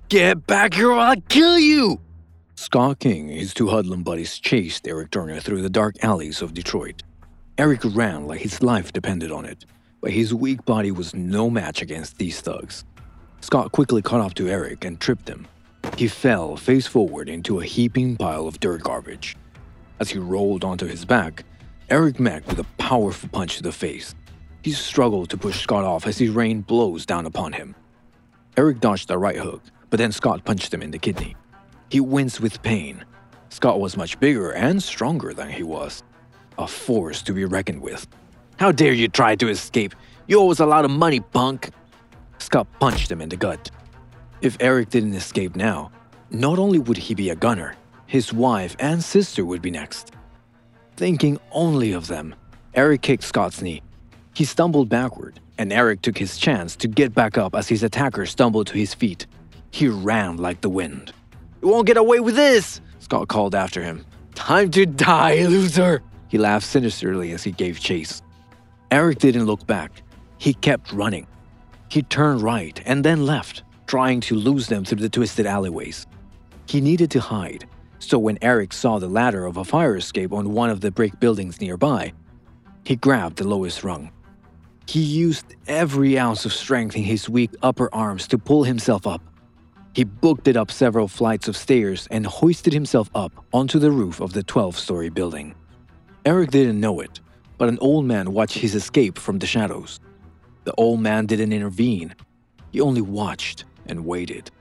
Get back here or I'll kill you! Scott King and his two hoodlum buddies chased Eric Turner through the dark alleys of Detroit. Eric ran like his life depended on it, but his weak body was no match against these thugs. Scott quickly caught up to Eric and tripped him. He fell face forward into a heaping pile of dirt garbage. As he rolled onto his back, Eric met with a powerful punch to the face. He struggled to push Scott off as he rained blows down upon him. Eric dodged a right hook, but then Scott punched him in the kidney. He winced with pain. Scott was much bigger and stronger than he was. A force to be reckoned with. How dare you try to escape? You owe us a lot of money, punk! Scott punched him in the gut. If Eric didn't escape now, not only would he be a gunner, his wife and sister would be next. Thinking only of them, Eric kicked Scott's knee. He stumbled backward, and Eric took his chance to get back up as his attacker stumbled to his feet. He ran like the wind. "You won't get away with this!" Scott called after him. "Time to die, loser!" He laughed sinisterly as he gave chase. Eric didn't look back. He kept running. He turned right and then left, trying to lose them through the twisted alleyways. He needed to hide, so when Eric saw the ladder of a fire escape on one of the brick buildings nearby, he grabbed the lowest rung. He used every ounce of strength in his weak upper arms to pull himself up. He booked it up several flights of stairs and hoisted himself up onto the roof of the 12-story building. Eric didn't know it, but an old man watched his escape from the shadows. The old man didn't intervene. He only watched and waited.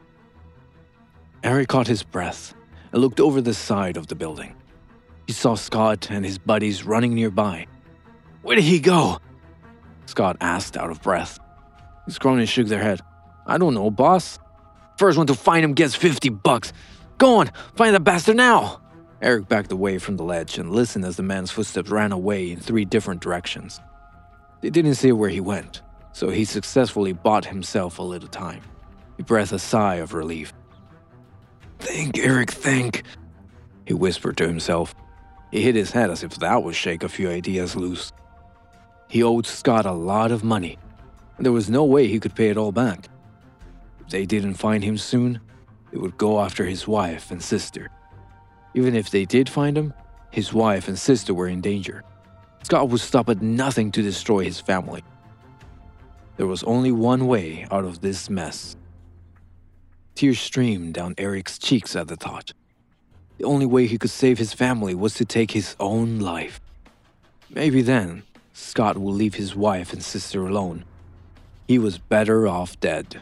Eric caught his breath and looked over the side of the building. He saw Scott and his buddies running nearby. "Where did he go?" Scott asked out of breath. His cronies shook their head. "I don't know, boss. First one to find him gets $50. Go on, find the bastard now!" Eric backed away from the ledge and listened as the man's footsteps ran away in 3 different directions. They didn't see where he went, so he successfully bought himself a little time. He breathed a sigh of relief. "Think, Eric, think," he whispered to himself. He hit his head as if that would shake a few ideas loose. He owed Scott a lot of money, and there was no way he could pay it all back. If they didn't find him soon, they would go after his wife and sister. Even if they did find him, his wife and sister were in danger. Scott would stop at nothing to destroy his family. There was only one way out of this mess. Tears streamed down Eric's cheeks at the thought. The only way he could save his family was to take his own life. Maybe then, Scott would leave his wife and sister alone. He was better off dead.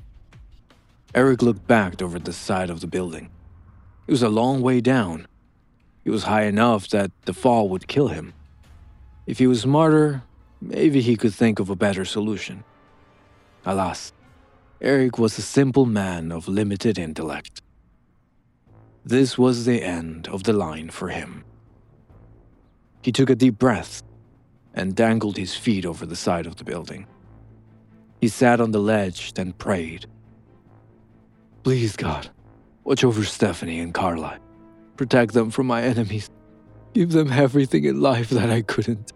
Eric looked back over the side of the building. It was a long way down. It was high enough that the fall would kill him. If he was smarter, maybe he could think of a better solution. Alas, Eric was a simple man of limited intellect. This was the end of the line for him. He took a deep breath and dangled his feet over the side of the building. He sat on the ledge and prayed. "Please, God, watch over Stephanie and Carla. Protect them from my enemies. Give them everything in life that I couldn't."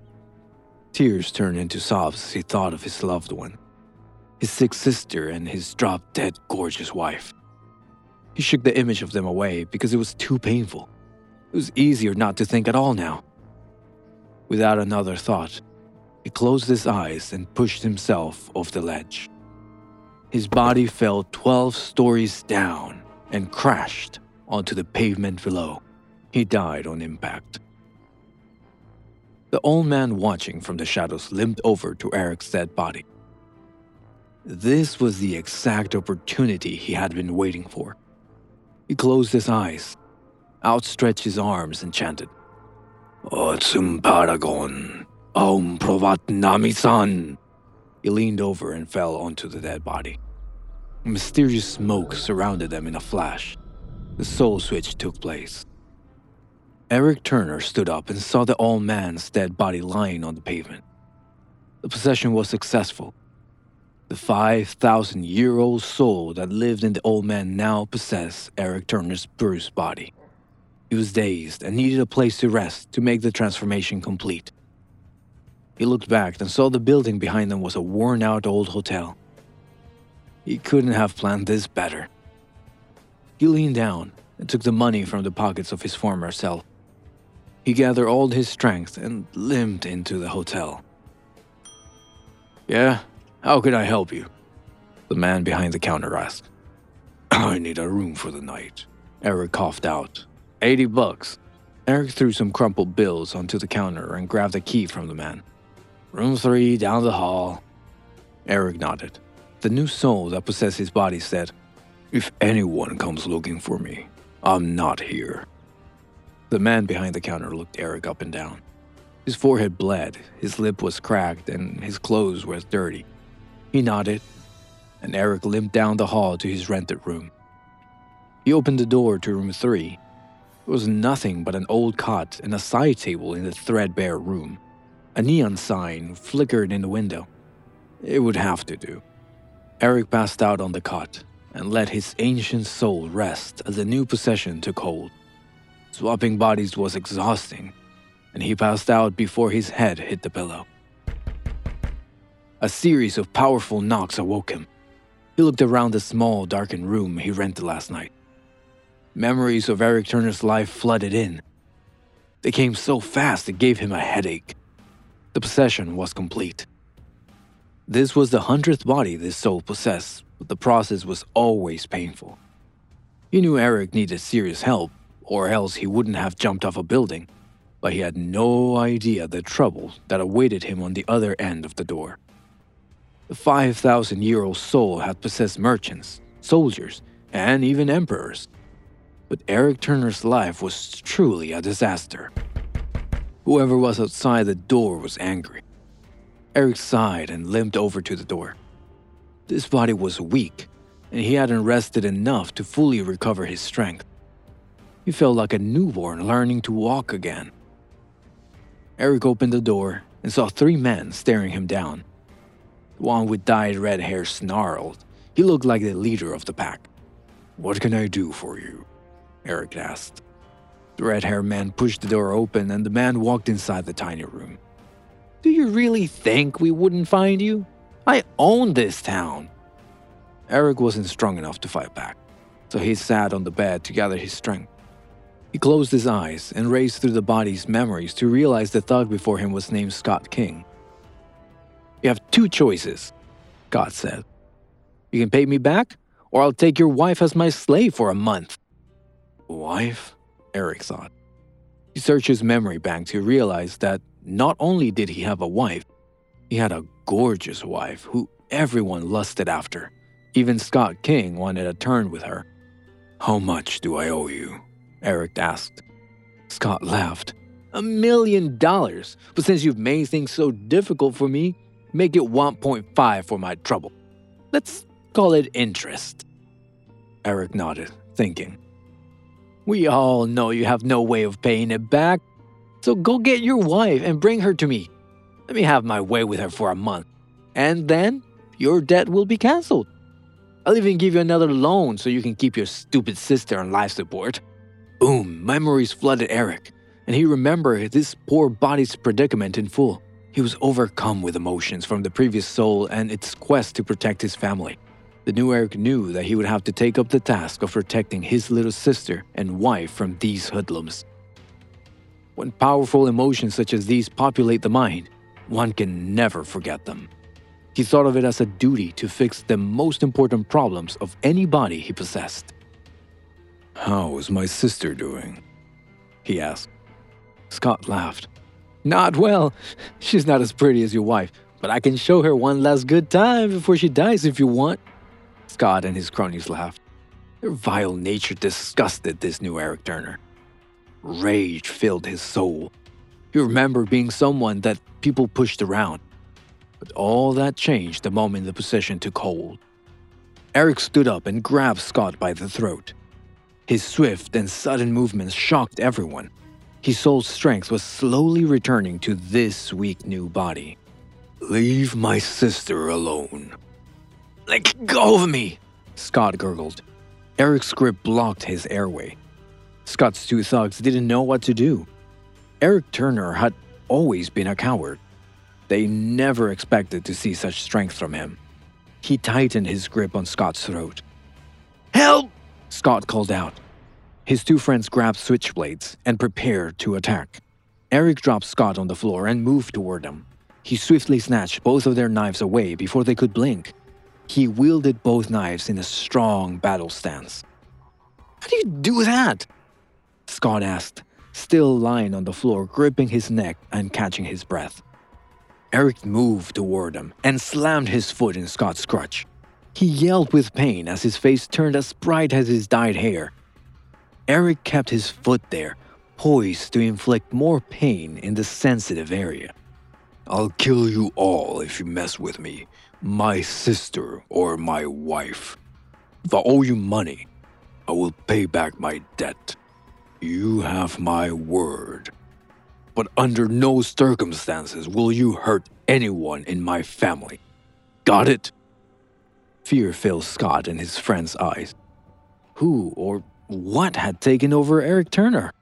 Tears turned into sobs as he thought of his loved one, his sick sister and his drop-dead gorgeous wife. He shook the image of them away because it was too painful. It was easier not to think at all now. Without another thought, he closed his eyes and pushed himself off the ledge. His body fell 12 stories down and crashed onto the pavement below. He died on impact. The old man watching from the shadows limped over to Eric's dead body. This was the exact opportunity he had been waiting for. He closed his eyes, outstretched his arms, and chanted, "Otsum Paragon, Aum Provat Nami-san." He leaned over and fell onto the dead body. A mysterious smoke surrounded them in a flash. The soul switch took place. Eric Turner stood up and saw the old man's dead body lying on the pavement. The possession was successful. The 5,000-year-old soul that lived in the old man now possessed Eric Turner's bruised body. He was dazed and needed a place to rest to make the transformation complete. He looked back and saw the building behind them was a worn-out old hotel. He couldn't have planned this better. He leaned down and took the money from the pockets of his former self. He gathered all his strength and limped into the hotel. "Yeah, how can I help you?" the man behind the counter asked. "I need a room for the night," Eric coughed out. $80. Eric threw some crumpled bills onto the counter and grabbed a key from the man. "Room 3 down the hall." Eric nodded. The new soul that possessed his body said, "If anyone comes looking for me, I'm not here." The man behind the counter looked Eric up and down. His forehead bled, his lip was cracked, and his clothes were dirty. He nodded, and Eric limped down the hall to his rented room. He opened the door to room 3. It was nothing but an old cot and a side table in the threadbare room. A neon sign flickered in the window. It would have to do. Eric passed out on the cot and let his ancient soul rest as a new possession took hold. Swapping bodies was exhausting, and he passed out before his head hit the pillow. A series of powerful knocks awoke him. He looked around the small, darkened room he rented last night. Memories of Eric Turner's life flooded in. They came so fast it gave him a headache. The possession was complete. This was the 100th body this soul possessed, but the process was always painful. He knew Eric needed serious help, or else he wouldn't have jumped off a building, but he had no idea the trouble that awaited him on the other end of the door. The 5,000-year-old soul had possessed merchants, soldiers, and even emperors. But Eric Turner's life was truly a disaster. Whoever was outside the door was angry. Eric sighed and limped over to the door. This body was weak, and he hadn't rested enough to fully recover his strength. He felt like a newborn learning to walk again. Eric opened the door and saw 3 men staring him down. The one with dyed red hair snarled. He looked like the leader of the pack. "What can I do for you?" Eric asked. The red-haired man pushed the door open and the man walked inside the tiny room. "Do you really think we wouldn't find you? I own this town." Eric wasn't strong enough to fight back, so he sat on the bed to gather his strength. He closed his eyes and raced through the body's memories to realize the thug before him was named Scott King. "You have 2 choices," Scott said. "You can pay me back, or I'll take your wife as my slave for a month." Wife? Eric thought. He searched his memory bank to realize that not only did he have a wife, he had a gorgeous wife who everyone lusted after. Even Scott King wanted a turn with her. "How much do I owe you?" Eric asked. Scott laughed. $1 million, but since you've made things so difficult for me, make it 1.5 for my trouble. Let's call it interest. Eric nodded, thinking. We all know you have no way of paying it back, so go get your wife and bring her to me. Let me have my way with her for a month, and then your debt will be canceled. I'll even give you another loan so you can keep your stupid sister on life support. Boom, memories flooded Eric, and he remembered this poor body's predicament in full. He was overcome with emotions from the previous soul and its quest to protect his family. The new Eric knew that he would have to take up the task of protecting his little sister and wife from these hoodlums. When powerful emotions such as these populate the mind, one can never forget them. He thought of it as a duty to fix the most important problems of any body he possessed. How is my sister doing? He asked. Scott laughed. Not well. She's not as pretty as your wife, but I can show her one last good time before she dies if you want. Scott and his cronies laughed. Their vile nature disgusted this new Eric Turner. Rage filled his soul. He remembered being someone that people pushed around. But all that changed the moment the possession took hold. Eric stood up and grabbed Scott by the throat. His swift and sudden movements shocked everyone. His soul's strength was slowly returning to this weak new body. Leave my sister alone. Let go of me, Scott gurgled. Eric's grip blocked his airway. Scott's two thugs didn't know what to do. Eric Turner had always been a coward. They never expected to see such strength from him. He tightened his grip on Scott's throat. Help! Scott Scott called out. His two friends grabbed switchblades and prepared to attack. Eric dropped Scott on the floor and moved toward them. He swiftly snatched both of their knives away before they could blink. He wielded both knives in a strong battle stance. "How do you do that?" Scott asked, still lying on the floor, gripping his neck and catching his breath. Eric moved toward him and slammed his foot in Scott's crotch. He yelled with pain as his face turned as bright as his dyed hair. Eric kept his foot there, poised to inflict more pain in the sensitive area. "I'll kill you all if you mess with me, my sister or my wife. If I owe you money, I will pay back my debt. You have my word. But under no circumstances will you hurt anyone in my family. Got it?" Fear filled Scott and his friend's eyes. Who or what had taken over Eric Turner?